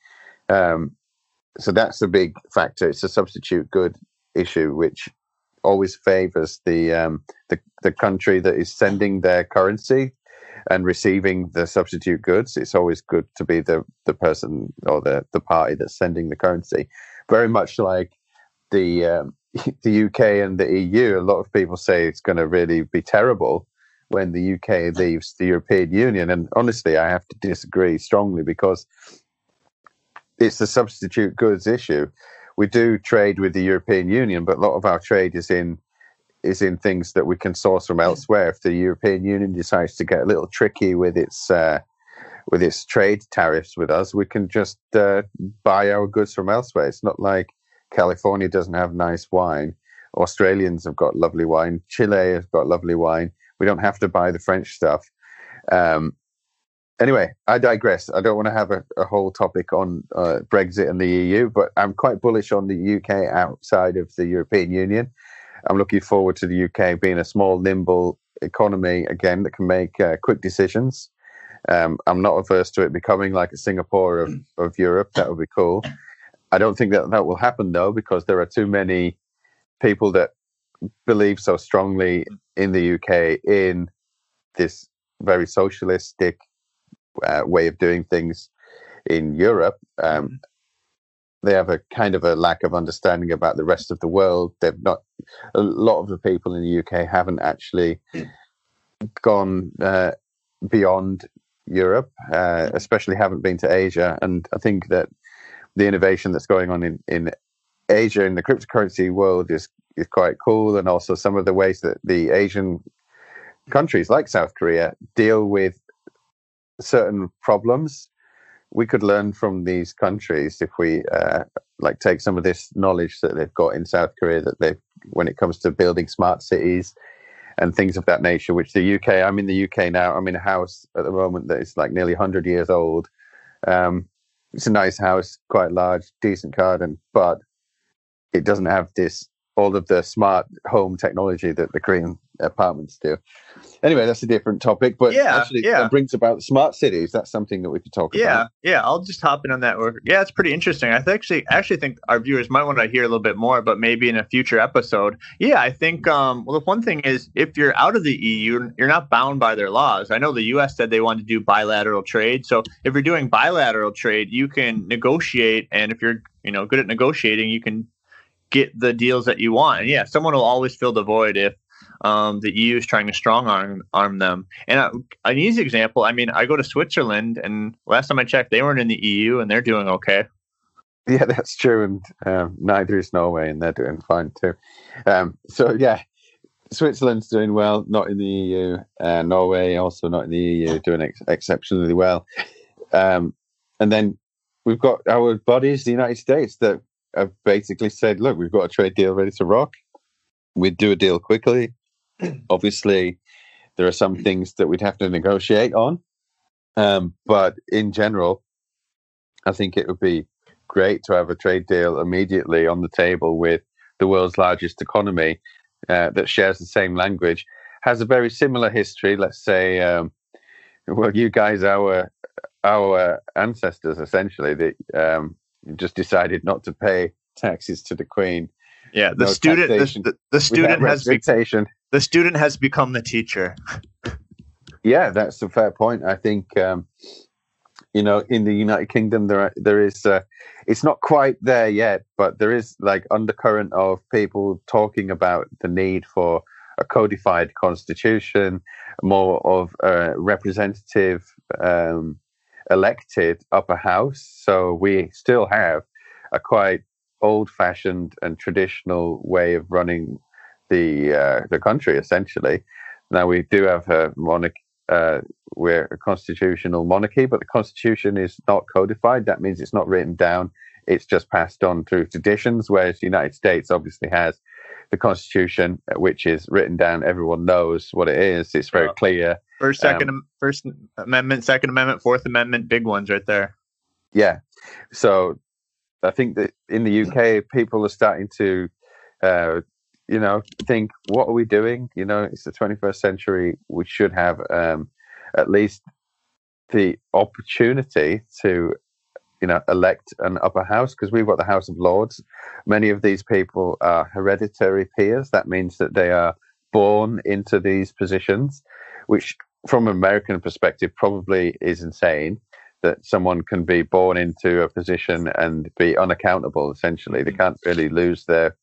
So that's a big factor. It's a substitute good issue, which always favors the country that is sending their currency and receiving the substitute goods. It's always good to be the person or the party that's sending the currency. Very much like the UK and the EU. A lot of people say it's going to really be terrible when the UK leaves the European Union. And honestly, I have to disagree strongly because it's a substitute goods issue. We do trade with the European Union, but a lot of our trade is in things that we can source from elsewhere. If the European Union decides to get a little tricky with its trade tariffs with us, we can just buy our goods from elsewhere. It's not like California doesn't have nice wine. Australians have got lovely wine. Chile has got lovely wine. We don't have to buy the French stuff. Anyway, I digress. I don't want to have a whole topic on Brexit and the EU, but I'm quite bullish on the UK outside of the European Union. I'm looking forward to the UK being a small, nimble economy again that can make quick decisions. I'm not averse to it becoming like a Singapore of Europe. That would be cool. I don't think that will happen, though, because there are too many people that believe so strongly in the UK in this very socialistic way of doing things in Europe. They have a kind of a lack of understanding about the rest of the world. A lot of the people in the UK haven't actually gone beyond Europe, especially haven't been to Asia. And I think that the innovation that's going on in Asia in the cryptocurrency world is quite cool. And also some of the ways that the Asian countries like South Korea deal with certain problems. We could learn from these countries if we take some of this knowledge that they've got in South Korea, that when it comes to building smart cities and things of that nature, which the UK, I'm in the UK now, I'm in a house at the moment that is like nearly 100 years old. It's a nice house, quite large, decent garden, but it doesn't have all of the smart home technology that the Korean apartments do. Anyway, that's a different topic, but that brings about smart cities. That's something that we could talk about. Yeah, I'll just hop in on that. Yeah, it's pretty interesting. I actually think our viewers might want to hear a little bit more, but maybe in a future episode. Yeah, I think, well, the one thing is, if you're out of the EU, you're not bound by their laws. I know the U.S. said they wanted to do bilateral trade. So if you're doing bilateral trade, you can negotiate. And if you're, good at negotiating, you can get the deals that you want. And yeah, someone will always fill the void if the EU is trying to strong arm them. And an easy example, I go to Switzerland, and last time I checked, they weren't in the EU, and they're doing okay. Yeah, that's true. And neither is Norway, and they're doing fine too. So yeah, Switzerland's doing well, not in the EU. Norway also not in the EU, doing exceptionally well. And then we've got our buddies, the United States, that have basically said, look, we've got a trade deal ready to rock. We'd do a deal quickly. Obviously, there are some things that we'd have to negotiate on. But in general, I think it would be great to have a trade deal immediately on the table with the world's largest economy that shares the same language, has a very similar history. Let's say, well, you guys, our ancestors, essentially, that just decided not to pay taxes to the Queen. Yeah, the student has become the teacher. Yeah, that's a fair point. I think in the United Kingdom there is it's not quite there yet, but there is like undercurrent of people talking about the need for a codified constitution, more of a representative elected upper house. So we still have a quite old-fashioned and traditional way of running the country, essentially. Now we do have a monarchy. We're a constitutional monarchy, but the constitution is not codified. That means it's not written down. It's just passed on through traditions, whereas the United States obviously has the constitution, which is written down. Everyone knows what it is. It's very clear. First Amendment, Second Amendment, Fourth Amendment, big ones right there. Yeah. So I think that in the UK, people are starting to, think, what are we doing? It's the 21st century. We should have at least the opportunity to, elect an upper house, because we've got the House of Lords. Many of these people are hereditary peers. That means that they are born into these positions, which from an American perspective probably is insane, that someone can be born into a position and be unaccountable. Essentially, they can't really lose their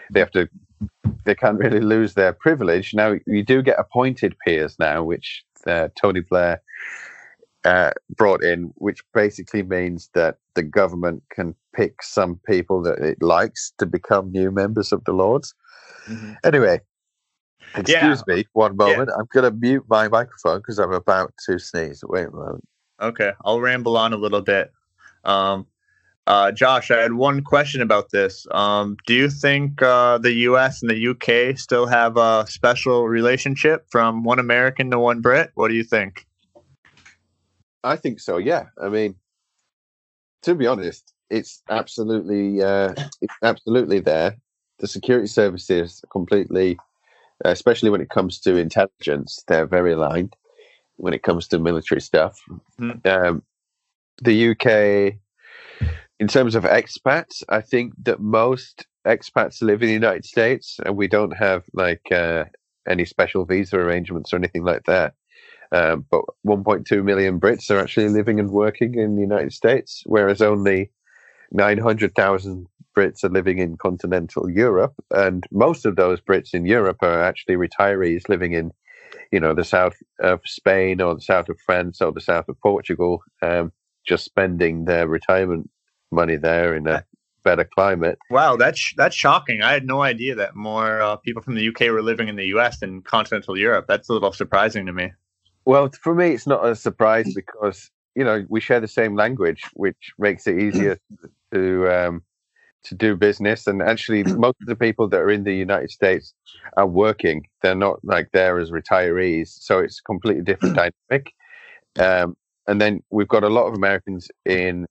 privilege. Now, you do get appointed peers now, which Tony Blair brought in, which basically means that the government can pick some people that it likes to become new members of the Lords. Mm-hmm. Anyway, excuse me one moment. I'm going to mute my microphone because I'm about to sneeze. Wait a moment. Okay, I'll ramble on a little bit. Josh, I had one question about this. Do you think the U.S. and the U.K. still have a special relationship from one American to one Brit? What do you think? I think so, yeah. I mean, to be honest, it's absolutely there. The security services completely, especially when it comes to intelligence, they're very aligned when it comes to military stuff. Mm-hmm. The UK, in terms of expats, I think that most expats live in the United States, and we don't have any special visa arrangements or anything like that. But 1.2 million Brits are actually living and working in the United States, whereas only 900,000 Brits are living in continental Europe. And most of those Brits in Europe are actually retirees living in, the south of Spain or the south of France or the south of Portugal, just spending their retirement money there in a better climate. Wow, that's shocking. I had no idea that more people from the UK were living in the US than continental Europe. That's a little surprising to me. Well, for me, it's not a surprise because, we share the same language, which makes it easier to do business. And actually, most of the people that are in the United States are working. They're not there as retirees. So it's a completely different dynamic. And then we've got a lot of Americans in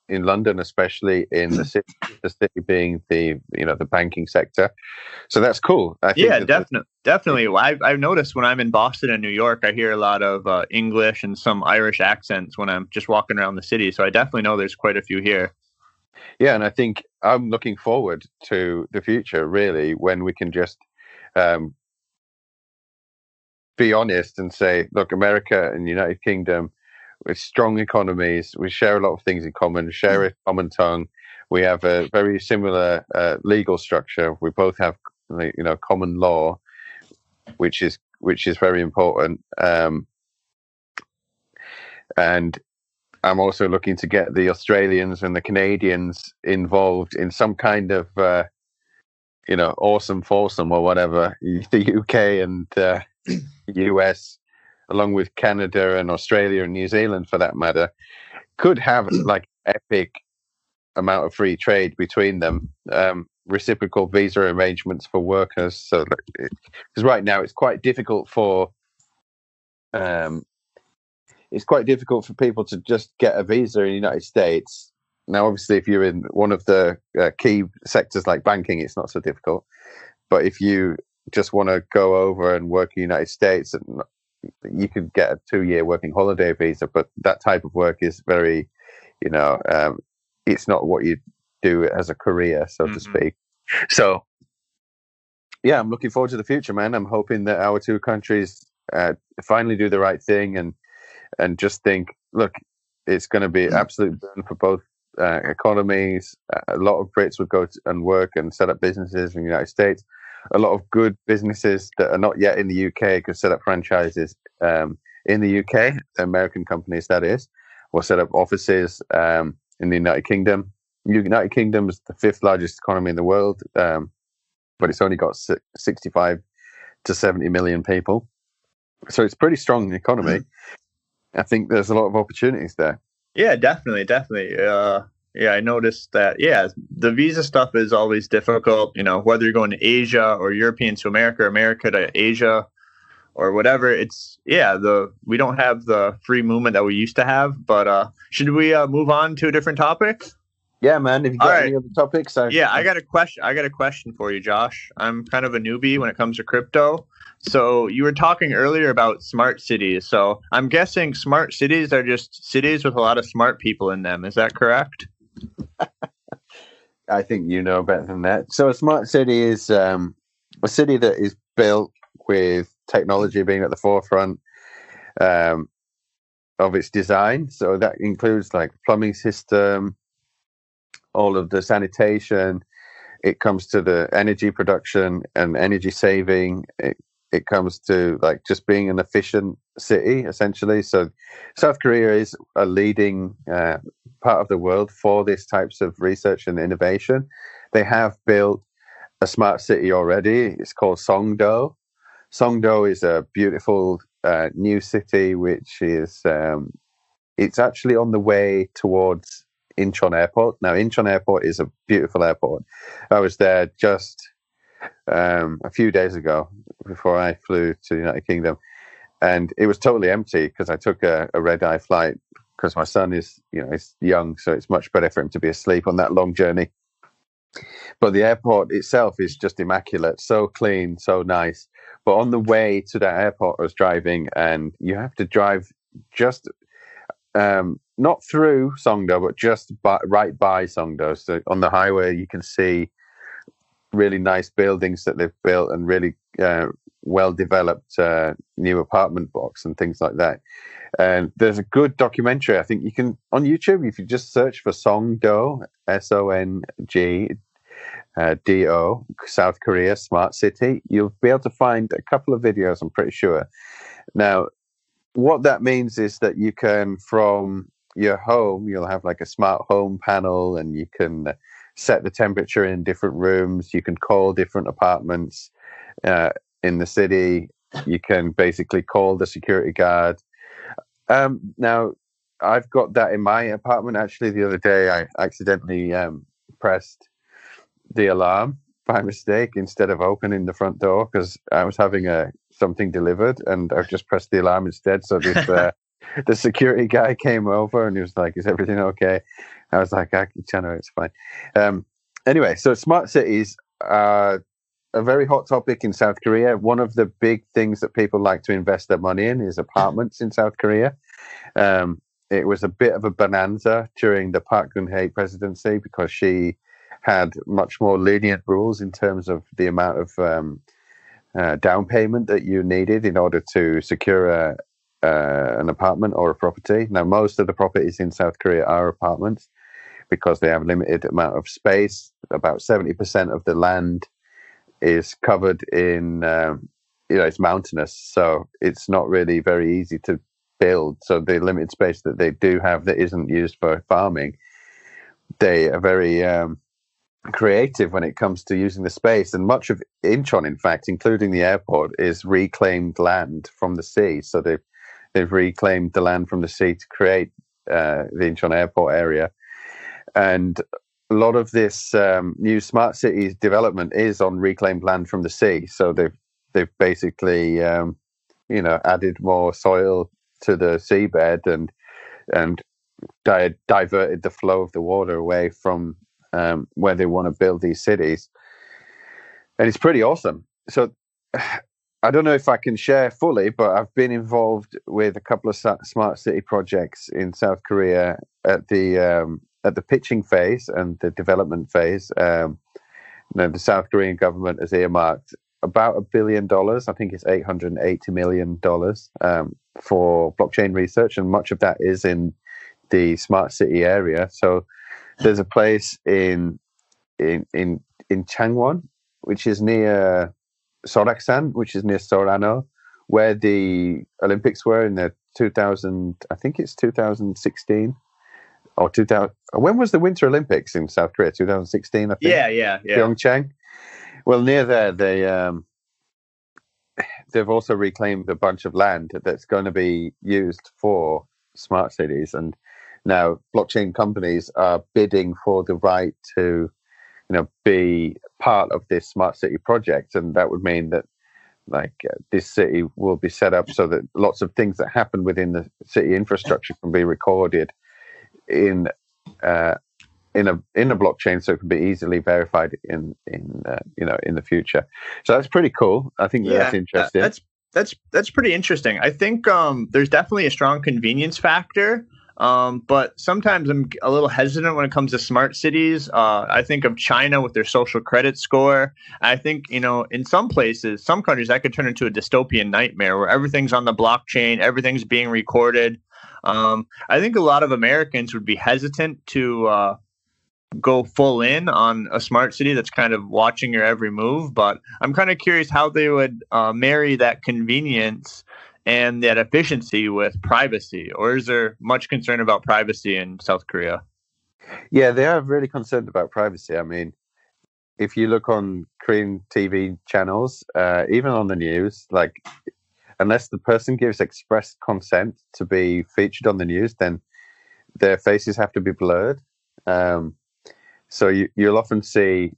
in London, especially in the city being the banking sector. So that's cool. I think definitely. I've noticed when I'm in Boston and New York, I hear a lot of English and some Irish accents when I'm just walking around the city. So I definitely know there's quite a few here. Yeah, and I think I'm looking forward to the future, really, when we can just be honest and say, look, America and United Kingdom, with strong economies, we share a lot of things in common, share a common tongue. We have a very similar legal structure. We both have, common law, which is very important. And I'm also looking to get the Australians and the Canadians involved in some kind of, awesome foursome or whatever. The UK and US, along with Canada and Australia and New Zealand, for that matter, could have like epic amount of free trade between them. Reciprocal visa arrangements for workers. So, because right now it's quite difficult for people to just get a visa in the United States. Now, obviously, if you're in one of the key sectors like banking, it's not so difficult. But if you just want to go over and work in the United States, you could get a 2-year working holiday visa. But that type of work is very, it's not what you do as a career, so to speak. So, yeah, I'm looking forward to the future, man. I'm hoping that our two countries finally do the right thing and just think, look, it's going to be absolute burn for both economies. A lot of Brits would go and work and set up businesses in the United States. A lot of good businesses that are not yet in the UK could set up franchises in the UK, American companies, that is, or set up offices in the United Kingdom. United Kingdom is the 5th largest economy in the world, but it's only got 65 to 70 million people. So it's a pretty strong economy. I think there's a lot of opportunities there. Yeah, definitely. Yeah, I noticed that. Yeah, the visa stuff is always difficult. Whether you're going to Asia or Europeans to America, or America to Asia, or whatever. We don't have the free movement that we used to have. But should we move on to a different topic? Yeah, man. If you got any other topics, I got a question. I got a question for you, Josh. I'm kind of a newbie when it comes to crypto. So you were talking earlier about smart cities. So I'm guessing smart cities are just cities with a lot of smart people in them. Is that correct? I think you know better than that. So a smart city is a city that is built with technology being at the forefront of its design. So that includes like plumbing system, all of the sanitation. It comes to the energy production and energy saving. It comes to like just being an efficient city, essentially. So South Korea is a leading part of the world for these types of research and innovation. They have built a smart city already. It's called Songdo. Songdo is a beautiful new city, which is it's actually on the way towards Incheon Airport. Now, Incheon Airport is a beautiful airport. I was there just a few days ago before I flew to the United Kingdom, and it was totally empty because I took a red-eye flight because my son is, he's young, so it's much better for him to be asleep on that long journey. But the airport itself is just immaculate, so clean, so nice. But on the way to that airport, I was driving, and you have to drive just not through Songdo, but just right by Songdo. So on the highway, you can see really nice buildings that they've built and really well-developed new apartment blocks and things like that. And there's a good documentary, I think you can, on YouTube, if you just search for Songdo, SONGDO, South Korea Smart City, you'll be able to find a couple of videos, I'm pretty sure. Now, what that means is that you can, from your home, you'll have like a smart home panel, and you can set the temperature in different rooms. You can call different apartments in the city. You can basically call the security guard. Now, I've got that in my apartment. Actually, the other day, I accidentally pressed the alarm by mistake instead of opening the front door because I was having something delivered, and I just pressed the alarm instead. So this the security guy came over, and he was like, "Is everything okay?" I was like, China, it's fine. Anyway, so smart cities are a very hot topic in South Korea. One of the big things that people like to invest their money in is apartments in South Korea. It was a bit of a bonanza during the Park Geun-hye presidency because she had much more lenient rules in terms of the amount of down payment that you needed in order to secure an apartment or a property. Now, most of the properties in South Korea are apartments because they have a limited amount of space. About 70% of the land is covered in, it's mountainous, so it's not really very easy to build. So the limited space that they do have that isn't used for farming, they are very creative when it comes to using the space. And much of Incheon, in fact, including the airport, is reclaimed land from the sea. So they've reclaimed the land from the sea to create the Incheon airport area. And a lot of this new smart cities development is on reclaimed land from the sea. So they've basically added more soil to the seabed and diverted the flow of the water away from where they want to build these cities. And it's pretty awesome. So I don't know if I can share fully, but I've been involved with a couple of smart city projects in South Korea at the pitching phase and the development phase. The South Korean government has earmarked about $1 billion. I think it's $880 million for blockchain research, and much of that is in the smart city area. So there's a place in Changwon, which is near Soraksan, which is near Sorano, where the Olympics were in the 2016 or 2000. When was the Winter Olympics in South Korea? 2016, I think. Yeah. Pyeongchang. Well, near there, they've also reclaimed a bunch of land that's going to be used for smart cities, and now blockchain companies are bidding for the right to, be part of this smart city project, and that would mean that this city will be set up so that lots of things that happen within the city infrastructure can be recorded in a blockchain, so it can be easily verified in the future. So that's pretty cool. I think that's interesting. That's pretty interesting. I think there's definitely a strong convenience factor. But sometimes I'm a little hesitant when it comes to smart cities. I think of China with their social credit score. I think, in some places, some countries, that could turn into a dystopian nightmare where everything's on the blockchain, everything's being recorded. I think a lot of Americans would be hesitant to go full in on a smart city that's kind of watching your every move. But I'm kind of curious how they would marry that convenience and that efficiency with privacy, or is there much concern about privacy in South Korea? Yeah, they are really concerned about privacy. I mean, if you look on Korean TV channels, even on the news, unless the person gives express consent to be featured on the news, then their faces have to be blurred. So you'll often see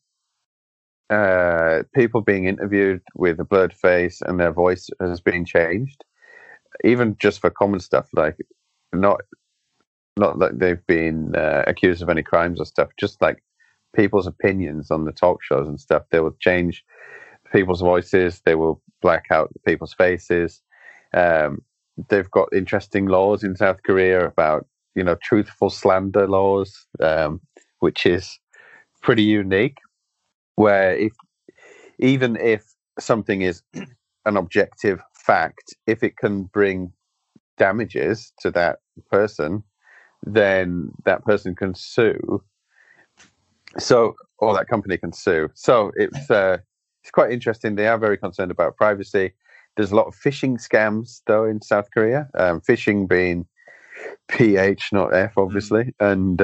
people being interviewed with a blurred face and their voice has been changed. Even just for common stuff, not that they've been accused of any crimes or stuff, just people's opinions on the talk shows and stuff. They will change people's voices. They will black out people's faces. They've got interesting laws in South Korea about, truthful slander laws, which is pretty unique, where even if something is an objective fact, if it can bring damages to that person, then that person can sue. Or that company can sue. So it's quite interesting. They are very concerned about privacy. There's a lot of phishing scams, though, in South Korea. Phishing being PH, not F, obviously, and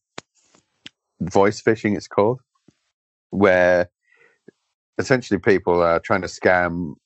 voice phishing, it's called, where essentially people are trying to scam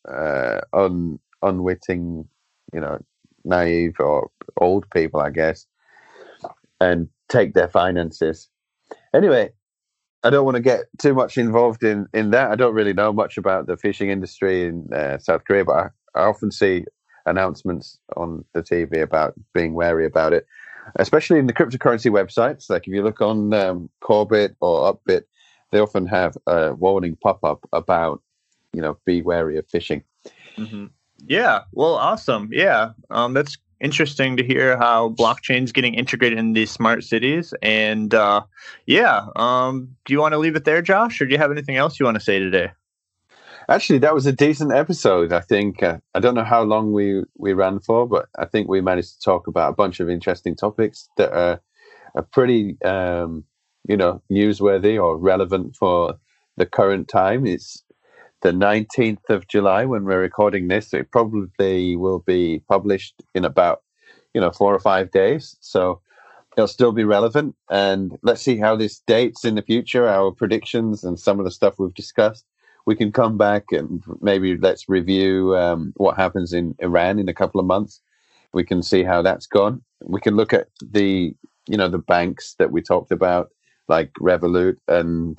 unwitting, naive or old people, I guess, and take their finances. Anyway, I don't want to get too much involved in that. I don't really know much about the phishing industry in South Korea, but I often see announcements on the TV about being wary about it. especially in the cryptocurrency websites. Like if you look on Corebit or Upbit, they often have a warning pop-up about, be wary of phishing. Mm-hmm. Yeah. Well, awesome. Yeah. That's interesting to hear how blockchain's getting integrated in these smart cities. And do you want to leave it there, Josh, or do you have anything else you want to say today? Actually, that was a decent episode. I think I don't know how long we ran for, but I think we managed to talk about a bunch of interesting topics that are pretty, newsworthy or relevant for the current time. It's the 19th of July when we're recording this. It probably will be published in about, 4 or 5 days. So it'll still be relevant. And let's see how this dates in the future, our predictions and some of the stuff we've discussed. We can come back and maybe let's review what happens in Iran in a couple of months. We can see how that's gone. We can look at the banks that we talked about, like Revolut and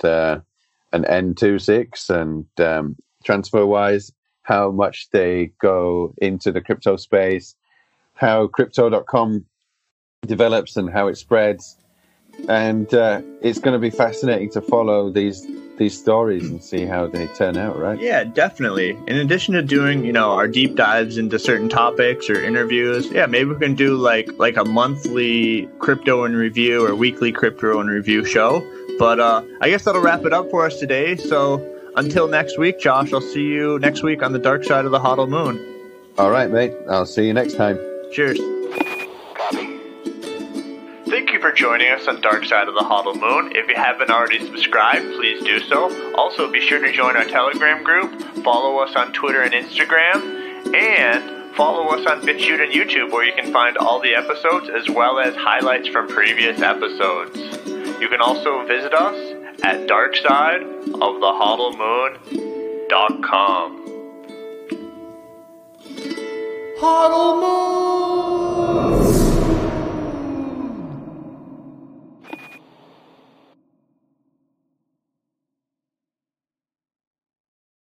N26 and TransferWise, how much they go into the crypto space, how Crypto.com develops and how it spreads. And it's going to be fascinating to follow these stories and see how they turn out, right? Yeah, definitely. In addition to doing, our deep dives into certain topics or interviews, maybe we can do like a monthly crypto in review or weekly crypto in review show. But I guess that'll wrap it up for us today. So until next week, Josh, I'll see you next week on the dark side of the HODL Moon. All right, mate. I'll see you next time. Cheers. Copy. Thank you for joining us on Dark Side of the HODL Moon. If you haven't already subscribed, please do so. Also, be sure to join our Telegram group, follow us on Twitter and Instagram, and follow us on BitChute and YouTube, where you can find all the episodes as well as highlights from previous episodes. You can also visit us at darksideofthehodlmoon.com. HODL Moon!